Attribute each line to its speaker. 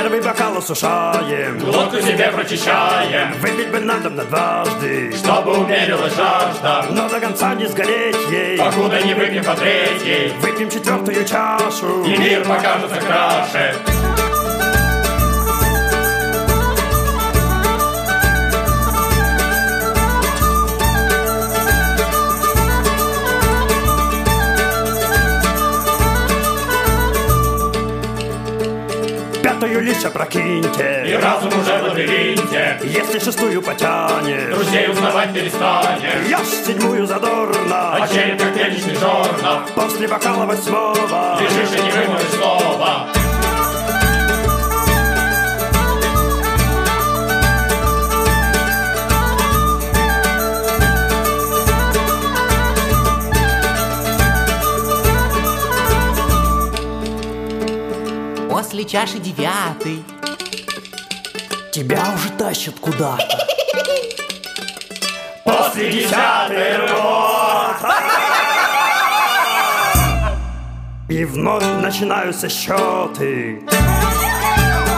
Speaker 1: Первый бокал осушаем,
Speaker 2: глотку себе прочищаем.
Speaker 1: Выпить бы надо на дважды,
Speaker 2: чтобы умерилась жажда,
Speaker 1: но до конца не сгореть ей.
Speaker 2: покуда не выпьем по третьей.
Speaker 1: Выпьем четвертую чашу,
Speaker 2: и мир покажется краше.
Speaker 1: Пятую лишь
Speaker 2: и
Speaker 1: опрокиньте,
Speaker 2: разум уже в лабиринте.
Speaker 1: если шестую потянешь,
Speaker 2: Друзей узнавать перестанешь,
Speaker 1: я седьмую задорно,
Speaker 2: а череп как мельничный жорнов.
Speaker 1: после бокала восьмого
Speaker 2: Лежишь и не вымоешь слова.
Speaker 3: После чаши 9
Speaker 1: тебя уже тащат куда-то.
Speaker 2: После 10-й рвота.
Speaker 1: И вновь начинаются счеты.